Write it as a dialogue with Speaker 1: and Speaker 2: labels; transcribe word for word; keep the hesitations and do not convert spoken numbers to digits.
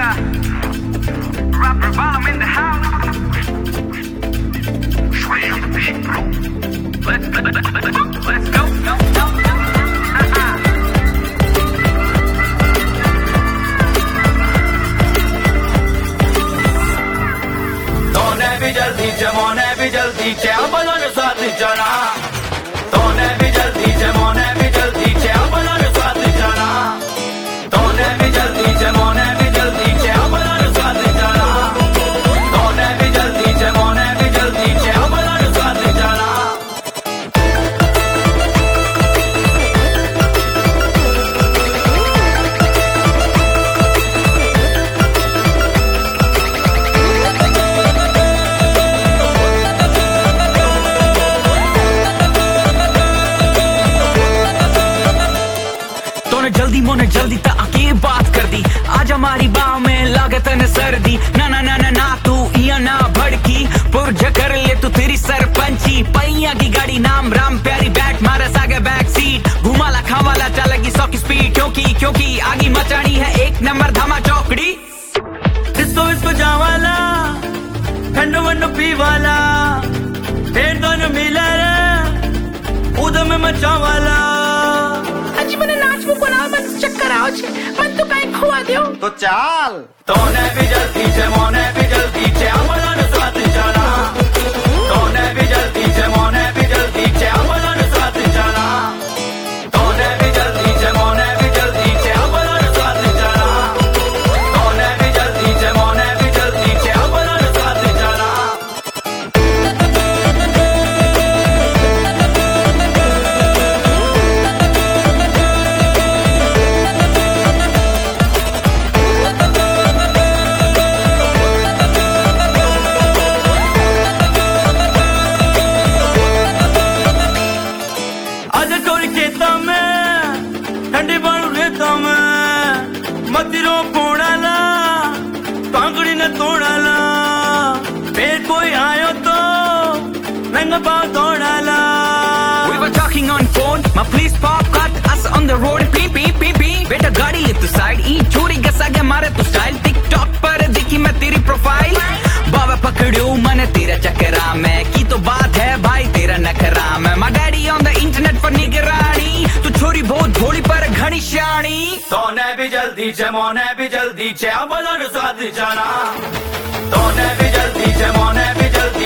Speaker 1: Rapper volume in the house. Let's, let's, let's, let's go, go, go.
Speaker 2: तोने भी जल्दी जमोने भी जल्दी चे अपनों ने साथ जाना तोने भी जल्दी जमोने भी जल्दी चे अपनों ने साथ जाना तोने भी जल्दी जमोने भी जल्दी चे अपनों ने साथ जाना तोने भी जल्दी जमोने भी जल्दी चे अपनों ने साथ जाना
Speaker 3: जल्दी मोने जल्दी ता आके बात कर दी आज हमारी बाह में लागत न सर्दी ना ना ना ना ना तू या ना भड़की पुरज कर ले तू तेरी सरपंची पहिया की गाड़ी नाम राम प्यारी बैट मारे सागे बैक सीट घुमाला खावाला चलेगी सौ की स्पीड क्योंकि क्योंकि आगे मचानी है एक नंबर धमा चौकड़ी
Speaker 2: इसको इसको जावाला ठंडो वंडो पीवाला फिर दोनों मिला रे उधर में मचावाला
Speaker 3: अजी मैंने नाच में बोला मन चक्कर आओ छे मन तो कहीं खुआ दियो
Speaker 2: तो चाल तोने भी जल्दी चे मोने भी जल्दी चे अपनों ने साथ जाना तोने भी जल्दी चे मोने भी जल्दी चे अपनों ने साथ जाना तोने भी जल्दी चे मोने भी जल्दी चे अपनों ने साथ जाना तोने भी जल्दी चे मोने भी जल्दी चे अपनों ने साथ जाना ठंडी बाणु रेता में मतिरो पोड़ाला पांगड़ी ने तोड़ाला फिर कोई आयो तो नंगा पाँव तोड़ाला
Speaker 3: We were talking on phone my police pop cut us on the road beep beep beep beep बेटा गाड़ी ले तू साइड ई चोरी गसा के मारे तू स्टाइल टिकटॉक पर देखी मैं तेरी प्रोफाइल बाबा पकड़ियो मैंने तेरा चक्करा में की तो बात है भाई तेरा नखरा में my daddy on the internet पर निगरानी तू छोरी बहुत भोली पर घनी श्याणी
Speaker 2: तोने भी जल्दी चे मोने भी जल्दी चे अपनों ने साथ जाना तोने भी जल्दी चे मोने भी जल्दी